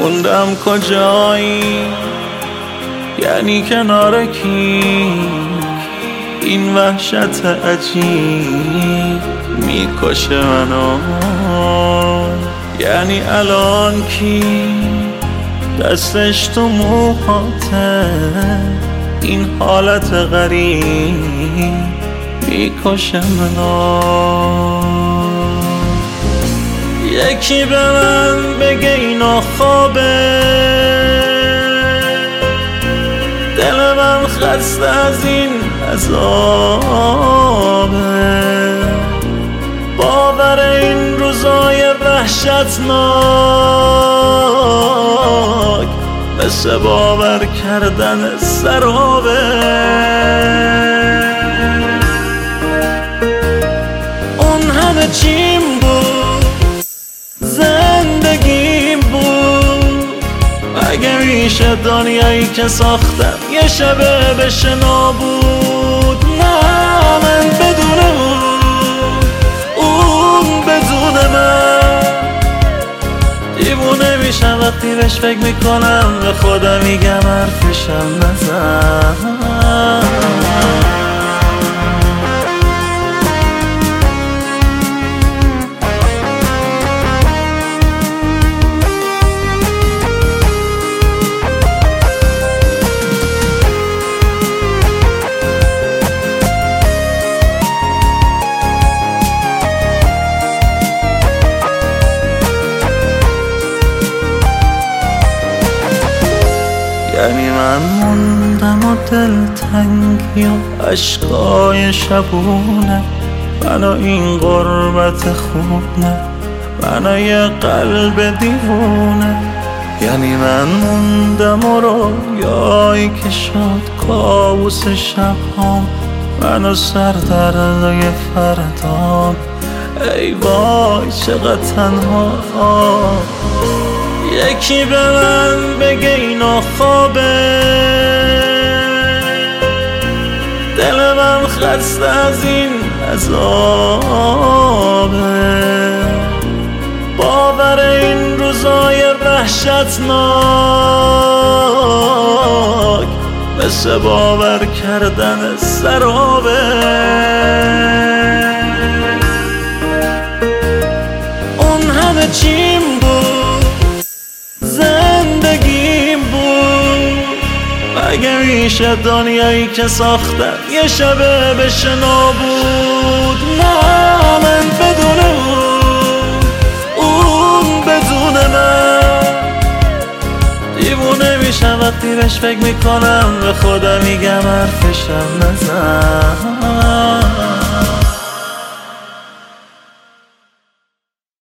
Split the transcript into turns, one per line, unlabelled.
موندم کجایی، یعنی کنار کی؟ این وحشت عجیب میکشه منو. یعنی الان کی دستش تو موهاته؟ این حالت غریب میکشه منو. یکی به من بگه اینا خوابه، دل من خسته از این عذابه. باور این روزای وحشتناک مثل باور کردن سرابه. اون همه چیم بود، زندگیم بود. اگه میشه دنیایی که ساختم یه شبه بشه نابود. نه من بدون اون بدون من دیوونه میشم وقتی بهش فکر میکنم. به خدا میگم حرفشم نزن. یعنی من موندم و دلتنگی و عشقای شبونه. منو این غربت خوب نه، منو یه قلب دیوونه. یعنی من موندم و رویایی که شد کابوس شبهام. منو سردردای فردام، ای وای چقدر تنها. یکی به من بگه اینا خوابه، دل من خسته از این عذابه. باور این روزای وحشتناک مثل باور کردن سرابه. اون همه چیم بود، زندگیم بود. اگه میشه دنیایی که ساختم یه شبه بشه نابود. نه من بدون اون بدون من دیوونه میشم وقتی بهش فکر میکنم. به خدا میگم حرفشم نزن.